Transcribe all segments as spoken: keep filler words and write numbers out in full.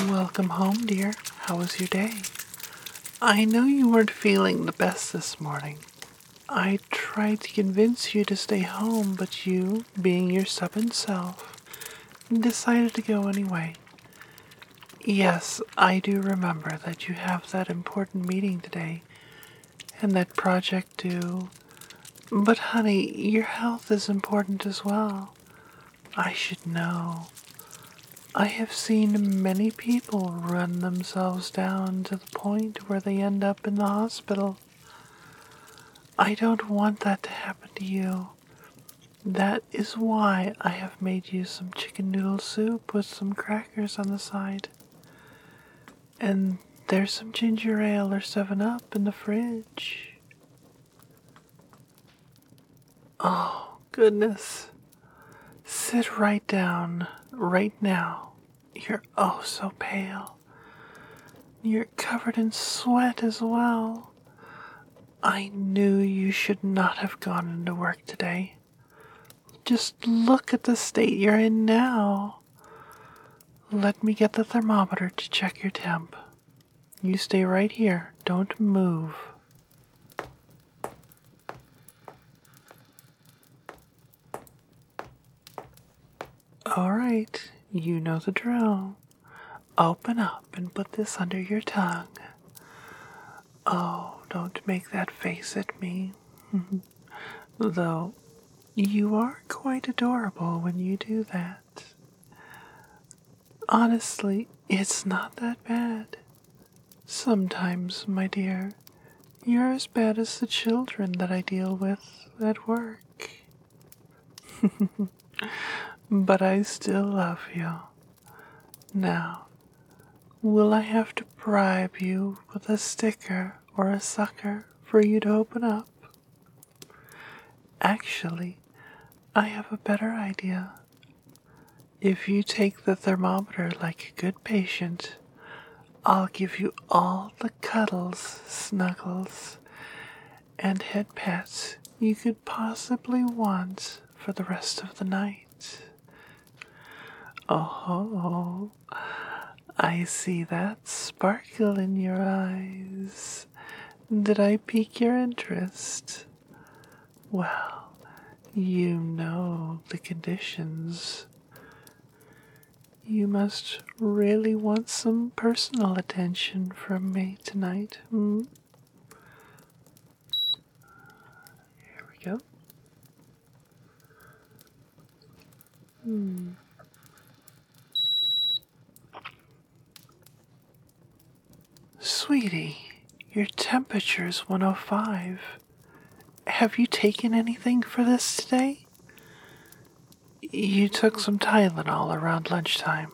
Welcome home, dear. How was your day? I know you weren't feeling the best this morning. I tried to convince you to stay home, but you, being your stubborn self, decided to go anyway. Yes, I do remember that you have that important meeting today, and that project due. But honey, your health is important as well. I should know. I have seen many people run themselves down to the point where they end up in the hospital. I don't want that to happen to you. That is why I have made you some chicken noodle soup with some crackers on the side. And there's some ginger ale or seven up in the fridge. Oh, goodness. Sit right down, right now. You're oh so pale. You're covered in sweat as well. I knew you should not have gone into work today. Just look at the state you're in now. Let me get the thermometer to check your temp. You stay right here. Don't move. All right, you know the drill. Open up and put this under your tongue. Oh, don't make that face at me. Though, you are quite adorable when you do that. Honestly, it's not that bad. Sometimes, my dear, you're as bad as the children that I deal with at work. But I still love you. Now, will I have to bribe you with a sticker or a sucker for you to open up? Actually, I have a better idea. If you take the thermometer like a good patient, I'll give you all the cuddles, snuggles, and head pats you could possibly want for the rest of the night. Oh, I see that sparkle in your eyes. Did I pique your interest? Well, you know the conditions. You must really want some personal attention from me tonight, hmm? Here we go. Hmm. Sweetie, your temperature's one oh five. Have you taken anything for this today? You took some Tylenol around lunchtime.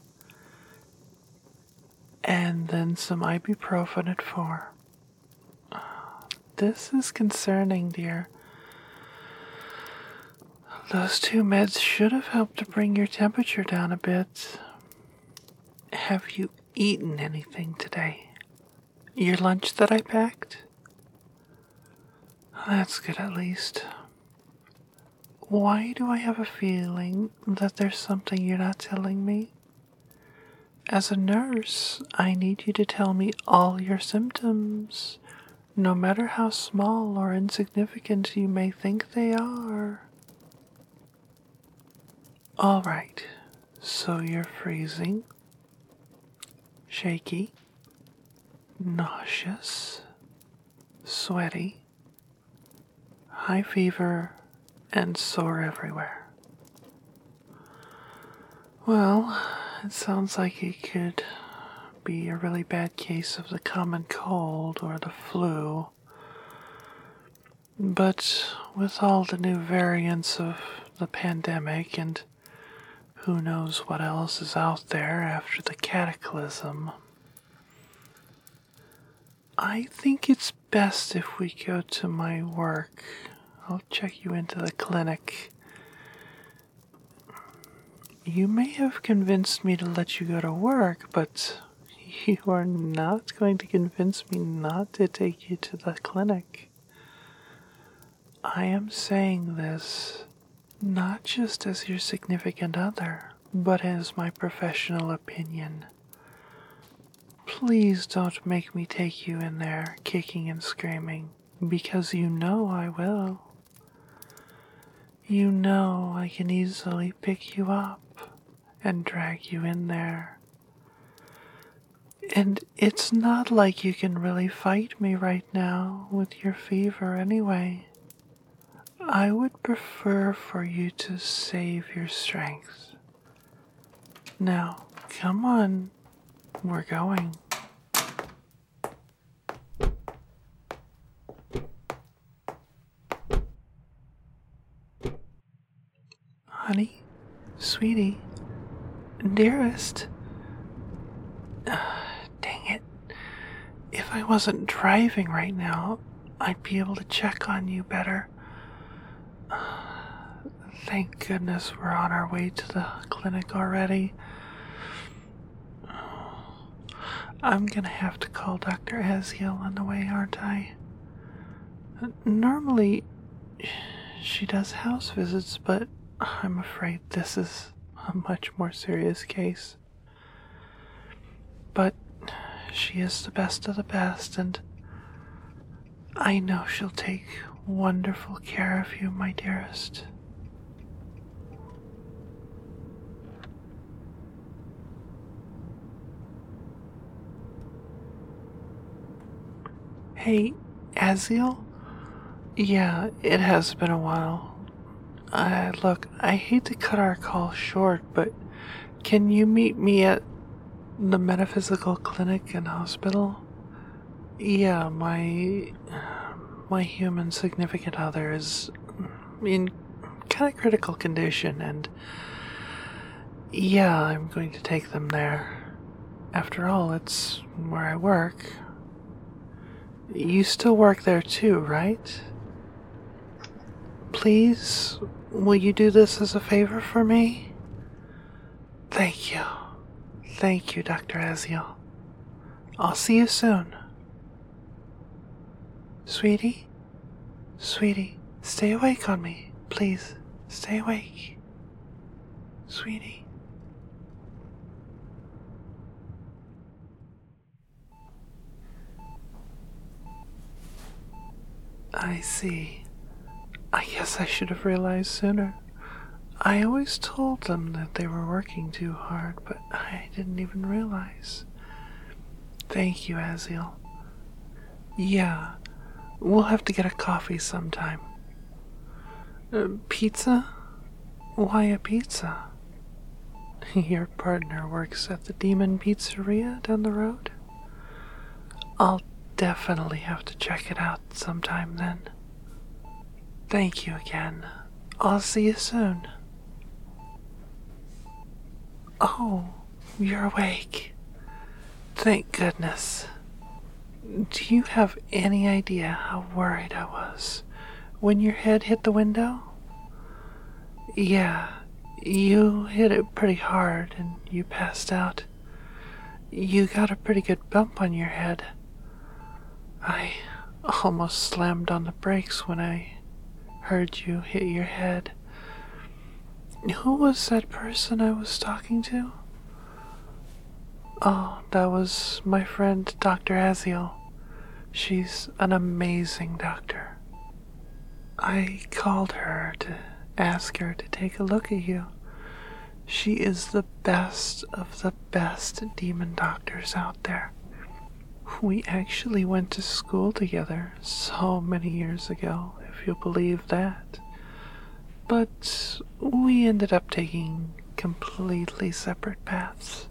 And then some ibuprofen at four. This is concerning, dear. Those two meds should have helped to bring your temperature down a bit. Have you eaten anything today? Your lunch that I packed? That's good at least. Why do I have a feeling that there's something you're not telling me? As a nurse, I need you to tell me all your symptoms, no matter how small or insignificant you may think they are. All right, so you're freezing, shaky, nauseous, sweaty, high fever, and sore everywhere. Well, it sounds like it could be a really bad case of the common cold or the flu. But with all the new variants of the pandemic and who knows what else is out there after the cataclysm, I think it's best if we go to my work. I'll check you into the clinic. You may have convinced me to let you go to work, but you are not going to convince me not to take you to the clinic. I am saying this not just as your significant other, but as my professional opinion. please don't make me take you in there kicking and screaming, because you know I will. You know I can easily pick you up and drag you in there. And it's not like you can really fight me right now with your fever anyway. I would prefer for you to save your strength. Now, come on, we're going. Honey, sweetie, dearest. Uh, dang it. If I wasn't driving right now, I'd be able to check on you better. Uh, thank goodness we're on our way to the clinic already. I'm gonna have to call Doctor Aziel on the way, aren't I? Normally, she does house visits, but I'm afraid this is a much more serious case. But she is the best of the best, and I know she'll take wonderful care of you, my dearest. Hey, Aziel? Yeah, it has been a while. Uh, look, I hate to cut our call short, but can you meet me at the metaphysical clinic and hospital? Yeah, my my human significant other is in kind of critical condition, and yeah, I'm going to take them there. After all, it's where I work. You still work there too, right? Please, will you do this as a favor for me? Thank you. Thank you, Doctor Aziel. I'll see you soon. Sweetie? Sweetie, stay awake on me. Please, stay awake. Sweetie. I see. I guess I should have realized sooner. I always told them that they were working too hard, but I didn't even realize. Thank you, Aziel. Yeah, we'll have to get a coffee sometime. Uh, pizza? Why a pizza? Your partner works at the Demon Pizzeria down the road? I'll definitely have to check it out sometime then. Thank you again. I'll see you soon. Oh, you're awake. Thank goodness. Do you have any idea how worried I was when your head hit the window? Yeah, you hit it pretty hard and you passed out. You got a pretty good bump on your head. I almost slammed on the brakes when I heard you hit your head. Who was that person I was talking to? Oh, that was my friend Doctor Aziel. She's an amazing doctor. I called her to ask her to take a look at you. She is the best of the best demon doctors out there. We actually went to school together so many years ago, if you'll believe that. But we ended up taking completely separate paths.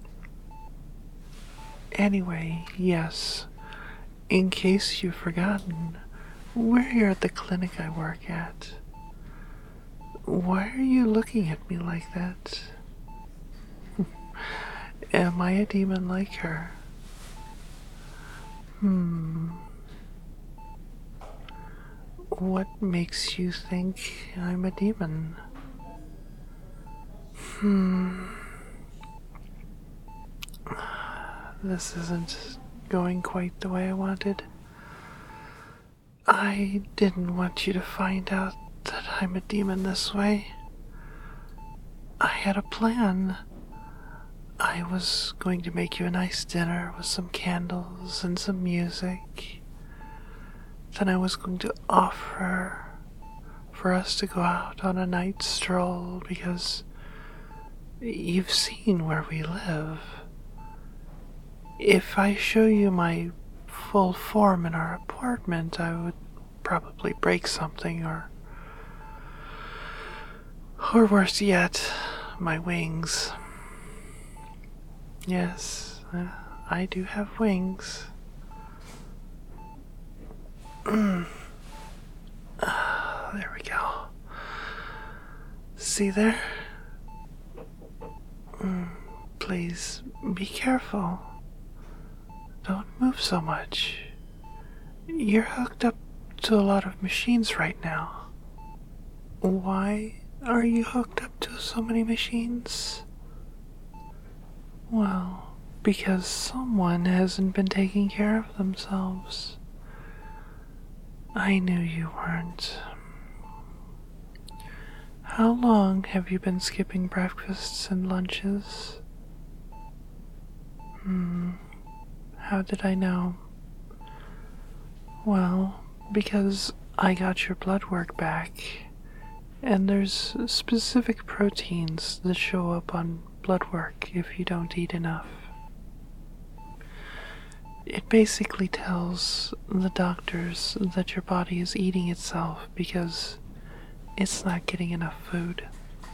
Anyway, yes, in case you've forgotten, we're here at the clinic I work at. Why are you looking at me like that? Am I a demon like her? Hmm. What makes you think I'm a demon? Hmm. This isn't going quite the way I wanted. I didn't want you to find out that I'm a demon this way. I had a plan. I I was going to make you a nice dinner with some candles and some music. Then I was going to offer for us to go out on a night stroll because you've seen where we live. If I show you my full form in our apartment, I would probably break something or or worse yet, my wings. Yes, uh, I do have wings. Mm. Uh, there we go. See there? Mm, please be careful. Don't move so much. You're hooked up to a lot of machines right now. Why are you hooked up to so many machines? Well, because someone hasn't been taking care of themselves. I knew you weren't. How long have you been skipping breakfasts and lunches? Hmm, how did I know? Well, because I got your blood work back, and there's specific proteins that show up on blood work if you don't eat enough. It basically tells the doctors that your body is eating itself because it's not getting enough food.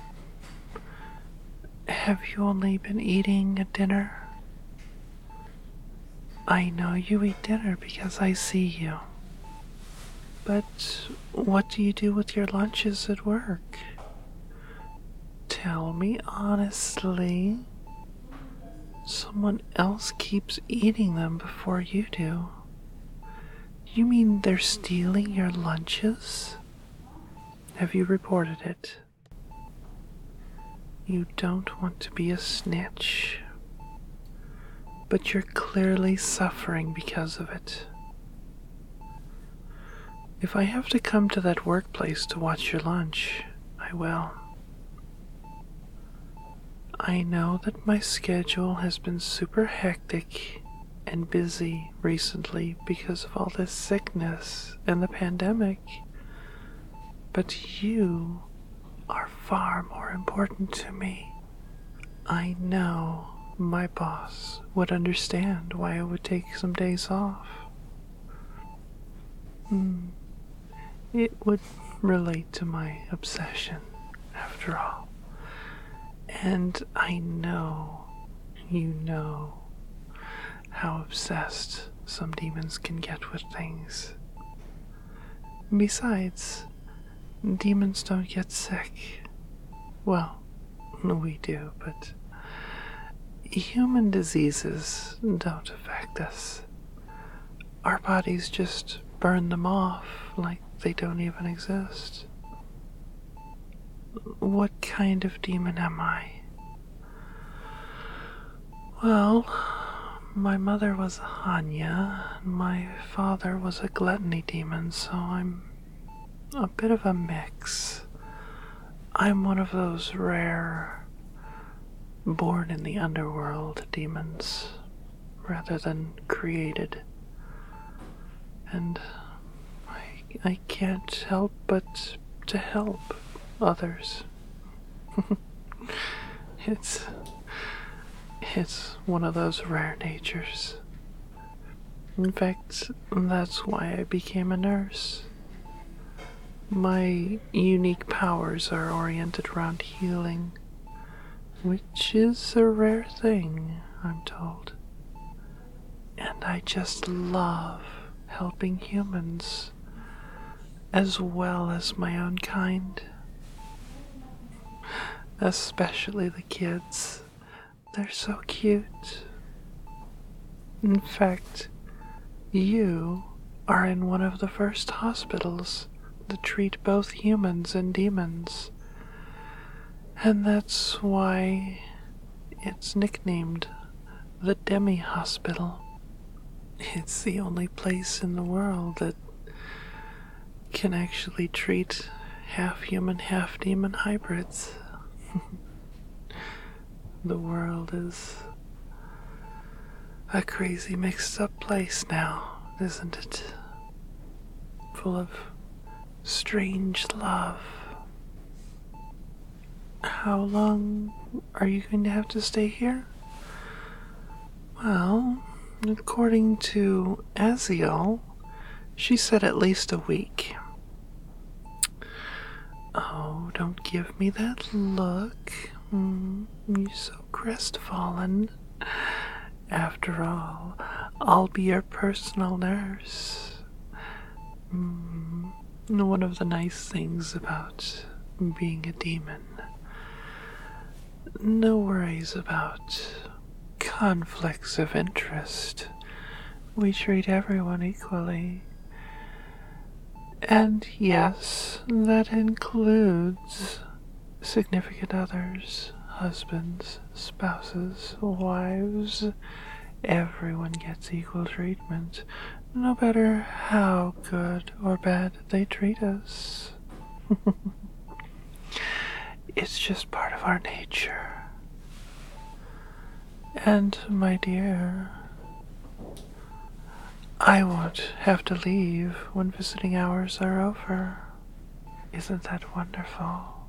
Have you only been eating at dinner? I know you eat dinner because I see you. But what do you do with your lunches at work? Tell me honestly. Someone else keeps eating them before you do. You mean they're stealing your lunches? Have you reported it? You don't want to be a snitch, but you're clearly suffering because of it. If I have to come to that workplace to watch your lunch, I will. I know that my schedule has been super hectic and busy recently because of all this sickness and the pandemic, but you are far more important to me. I know my boss would understand why I would take some days off. Hmm. It would relate to my obsession, after all. And I know, you know, how obsessed some demons can get with things. Besides, demons don't get sick. Well, we do, but human diseases don't affect us. Our bodies just burn them off like they don't even exist. What kind of demon am I? Well, my mother was a Hanya, and my father was a gluttony demon, so I'm a bit of a mix. I'm one of those rare, born in the underworld demons, rather than created. And I, I can't help but to help others. it's it's one of those rare natures. In fact, that's why I became a nurse. My unique powers are oriented around healing, which is a rare thing, I'm told. And I just love helping humans, as well as my own kind. Especially the kids. They're so cute. In fact, you are in one of the first hospitals that treat both humans and demons. And that's why it's nicknamed the Demi Hospital. It's the only place in the world that can actually treat half human, half demon hybrids. The world is a crazy mixed up place now, isn't it? Full of strange love. How long are you going to have to stay here? Well, according to Aziel, she said at least a week. Oh, don't give me that look. Mm, you're so crestfallen. After all, I'll be your personal nurse. Mm, one of the nice things about being a demon. No worries about conflicts of interest. We treat everyone equally. And yes, that includes significant others, husbands, spouses, wives. Everyone gets equal treatment, no matter how good or bad they treat us. It's just part of our nature. And, my dear, I won't have to leave when visiting hours are over. Isn't that wonderful?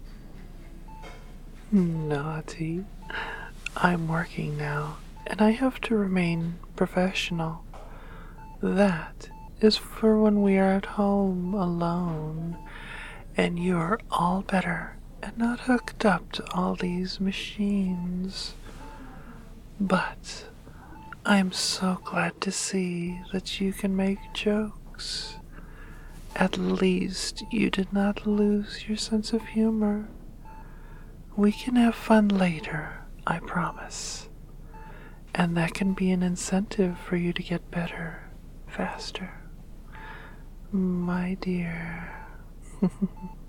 Naughty. I'm working now, and I have to remain professional. That is for when we are at home alone, and you're all better and not hooked up to all these machines. But I'm so glad to see that you can make jokes. At least you did not lose your sense of humor. We can have fun later, I promise. And that can be an incentive for you to get better, faster. My dear.